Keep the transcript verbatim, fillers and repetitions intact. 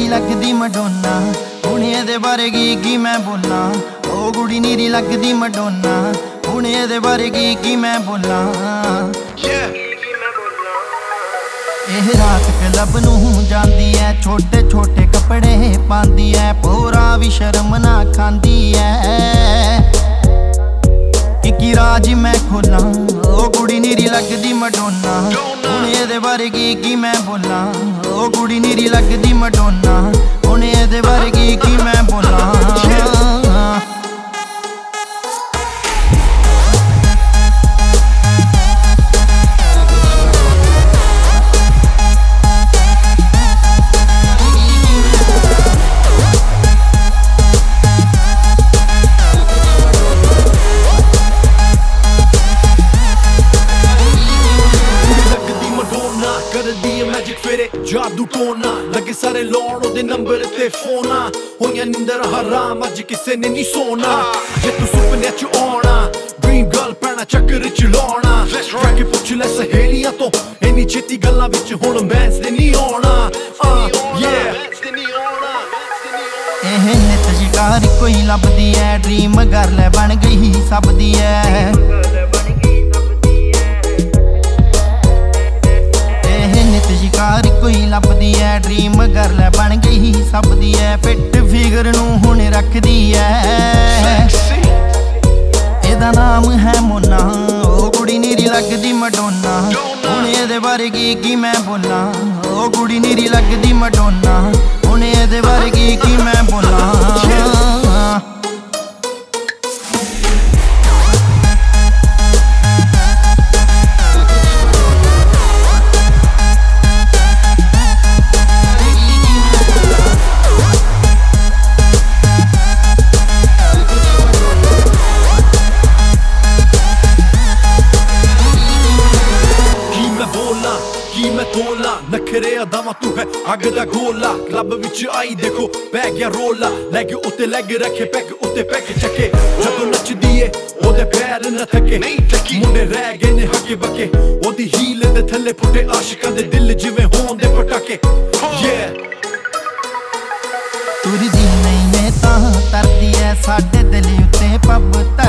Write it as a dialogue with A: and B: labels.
A: ਨੀਰੀ ਲੱਗਦੀ ਮਡੋਨਾ, ਹੁਣ ਇਹਦੇ ਬਾਰੇ ਕੀ ਕੀ ਮੈਂ ਬੋਲਾਂ। ਉਹ ਕੁੜੀ ਨੀਰੀ ਲੱਗਦੀ ਮਡੋਨਾ, ਹੁਣ ਇਹਦੇ ਬਾਰੇ ਕੀ ਕੀ ਮੈਂ ਬੋਲਾਂ। ਇਹ ਰਾਤ ਕਲੱਬ ਨੂੰ ਜਾਂਦੀ ਐ, ਛੋਟੇ ਛੋਟੇ ਕੱਪੜੇ ਪਾਉਂਦੀ ਐ, ਪੂਰਾ ਵੀ ਸ਼ਰਮ ਨਾ ਖਾਂਦੀ ਐ ਕਿ ਕੀ ਰਾਜ ਮੈਂ ਖੋਲਾਂ। ਉਹ ਕੁੜੀ ਨੀਰੀ ਲੱਗਦੀ ਮਡੋਨਾ, ਹੁਣ ਇਹਦੇ ਬਾਰੇ ਕੀ ਕੀ ਮੈਂ ਬੋਲਾਂ। ਉਹ ਕੁੜੀ ਨੀਰੀ ਲੱਗਦੀ ਮਡੋਨਾ, ਹੁਣ ਇਹਦੇ ਬਾਰੇ ਕੀ ਕੀ ਮੈਂ ਬੋਲਾਂ।
B: ਕਰਦੀ ਐ ਮੈਜਿਕ ਫੇਰੇ ਜਾਦੂ ਟੋਨਾ, ਲੱਗੇ ਸਾਰੇ ਲਾਉਣ ਉਹਦੇ ਨੰਬਰ ਤੇ ਫੋਨਾ। ਹੋਈਆਂ ਨਿੰਦਰ ਹਰਾਮ ਅੱਜ ਕਿਸੇ ਨੇ ਨਹੀਂ ਸੋਣਾ, ਜੇ ਤੂੰ ਸੁਪਨਿਆਂ ਚ ਆਉਣਾ ਡ੍ਰੀਮ ਗਰਲ ਪੈਣਾ ਚੱਕਰ ਚ ਲਾਉਣਾ। ਜਾ ਕੇ ਪੁੱਛ ਲੈ ਸਹੇਲੀਆਂ ਤੋਂ ਇੰਨੀ ਛੇਤੀ ਗੱਲਾਂ ਵਿੱਚ ਹੁਣ ਮੈਂਸ ਦੇ ਨਹੀਂ ਆਉਣਾ।
A: ਇਹ ਨਿਤ ਸ਼ਿਕਾਰ ਕੋਈ ਲੱਭਦੀ ਐ, ਡ੍ਰੀਮ ਗਰਲ ਬਣ ਗਈ ਸਭ ਦੀ ਐ। ਸ਼ਿਕਾਰ ਕੋਈ ਲੱਭਦੀ ਐ, ਡ੍ਰੀਮ ਗਰਲ ਬਣ ਗਈ ਸਭ ਦੀ ਐ। ਫਿੱਟ ਫਿਗਰ ਨੂੰ ਹੁਣ ਰੱਖਦੀ ਐ, ਇਹਦਾ ਨਾਮ ਹੈ ਮੋਨਾ। ਉਹ ਕੁੜੀ ਨੀਰੀ ਲੱਗਦੀ ਮਡੋਨਾ, ਹੁਣ ਇਹਦੇ ਬਾਰੇ ਕੀ ਕੀ ਮੈਂ ਬੋਲਾਂ। ਉਹ ਕੁੜੀ ਨੀਰੀ ਲੱਗਦੀ ਮਡੋਨਾ, ਹੁਣ ਇਹਦੇ ਬਾਰੇ ਕੀ ਕੀ ਮੈਂ ਬੋਲਾਂ।
B: ਕੀ ਮੈਂ ਤੋਲਾ ਨਖਰੇ ਅਦਾਵਾਂ ਤੂੰ ਹੈ ਅੱਗ ਦਾ ਗੋਲਾ। ਕਲੱਬ ਵਿੱਚ ਆਈ ਦੇਖੋ ਪੈ ਗਿਆ ਰੋਲਾ, ਲੈਗ ਉੱਤੇ ਲੈਗ ਰੱਖੇ ਪੈਗ ਉੱਤੇ ਪੈਗ ਚੱਕੇ। ਜਦੋਂ ਨੱਚਦੀ ਏ ਉਹਦੇ ਪੈਰ ਨਾ ਥੱਕੇ, ਮੁੰਡੇ ਰਹਿ ਗਏ ਨੇ ਹੱਕੇ ਬੱਕੇ। ਉਹਦੀ ਹੀਲ ਦੇ ਥੱਲੇ ਫੁੱਟੇ ਆਸ਼ਿਕਾਂ ਦੇ ਦਿਲ ਜਿਵੇਂ ਹੋਣ ਦੇ ਪਟਾਕੇ।
A: ਤੁਰਦੀ ਨਹੀਂ ਨੇ ਤਾਂ ਤਰਦੀ ਐ ਸਾਡੇ ਦਿਲ ਉੱਤੇ ਪੱਬ।